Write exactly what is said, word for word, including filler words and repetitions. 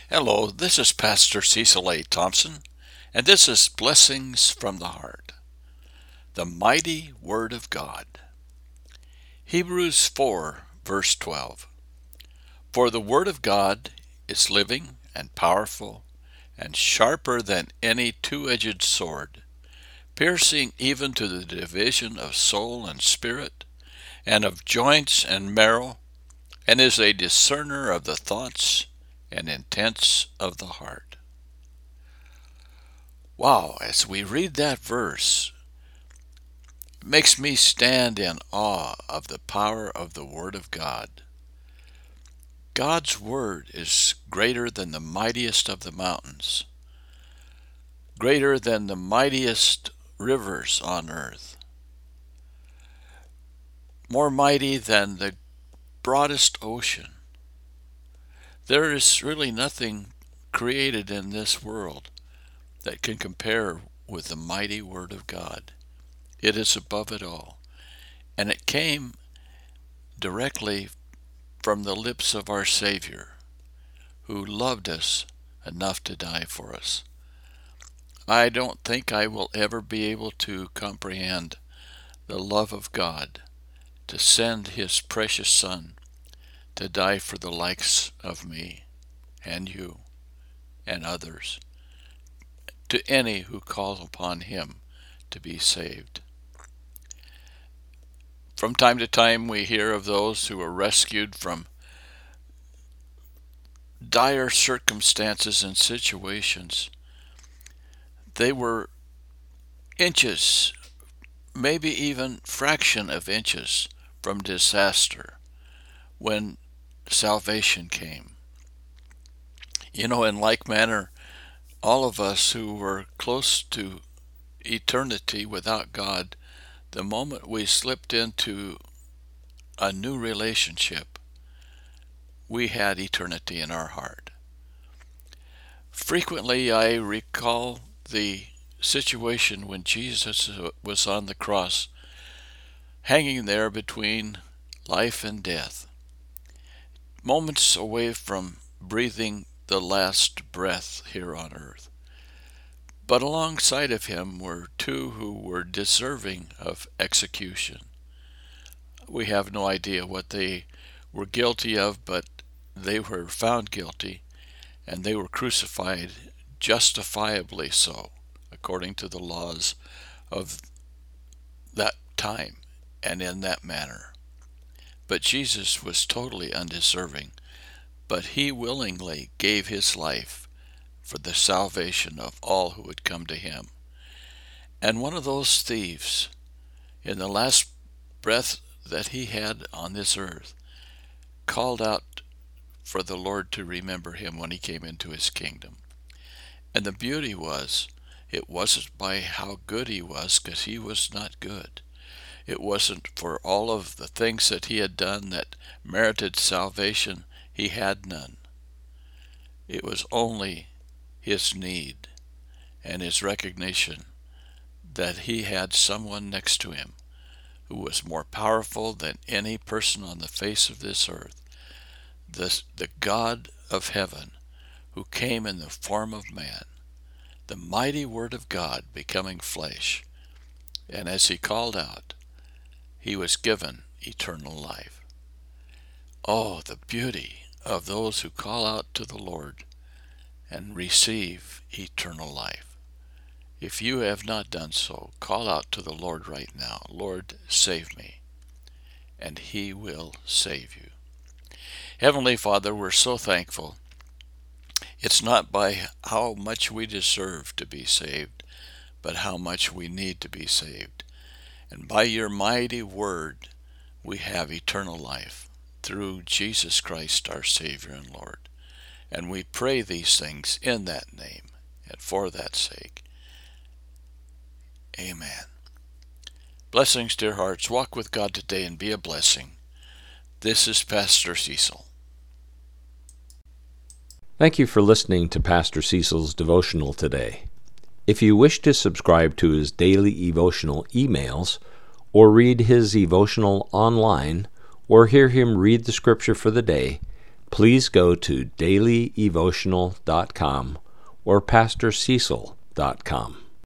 Hello, this is Pastor Cecil A. Thompson, and this is Blessings from the Heart, the mighty Word of God. Hebrews four, verse twelve. For the Word of God is living and powerful and sharper than any two-edged sword, piercing even to the division of soul and spirit, and of joints and marrow, and is a discerner of the thoughts and intents of the heart. Wow, as we read that verse, it makes me stand in awe of the power of the Word of God. God's Word is greater than the mightiest of the mountains, greater than the mightiest rivers on earth, more mighty than the broadest ocean. There is really nothing created in this world that can compare with the mighty Word of God. It is above it all. And it came directly from the lips of our Savior, who loved us enough to die for us. I don't think I will ever be able to comprehend the love of God to send His precious Son to die for the likes of me and you and others, to any who call upon Him to be saved. From time to time we hear of those who were rescued from dire circumstances and situations. They were inches, maybe even fraction of inches from disaster when salvation came. You know, in like manner, all of us who were close to eternity without God, the moment we slipped into a new relationship, we had eternity in our heart. Frequently, I recall the situation when Jesus was on the cross, hanging there between life and death, moments away from breathing the last breath here on earth. But alongside of him were two who were deserving of execution. We have no idea what they were guilty of, but they were found guilty, and they were crucified justifiably so, according to the laws of that time and in that manner. But Jesus was totally undeserving, but He willingly gave His life for the salvation of all who would come to Him. And one of those thieves, in the last breath that he had on this earth, called out for the Lord to remember him when He came into His kingdom. And the beauty was, it wasn't by how good he was, because he was not good. It wasn't for all of the things that he had done that merited salvation. He had none. It was only his need and his recognition that he had someone next to him who was more powerful than any person on the face of this earth. The, the God of heaven, who came in the form of man, the mighty Word of God becoming flesh. And as He called out, He was given eternal life. Oh, the beauty of those who call out to the Lord and receive eternal life. If you have not done so, call out to the Lord right now. Lord, save me. And He will save you. Heavenly Father, we're so thankful. It's not by how much we deserve to be saved, but how much we need to be saved. And by Your mighty Word, we have eternal life through Jesus Christ, our Savior and Lord. And we pray these things in that name and for that sake. Amen. Blessings, dear hearts. Walk with God today and be a blessing. This is Pastor Cecil. Thank you for listening to Pastor Cecil's devotional today. If you wish to subscribe to his daily devotional emails, or read his devotional online, or hear him read the scripture for the day, please go to daily evotional dot com or pastor cecil dot com.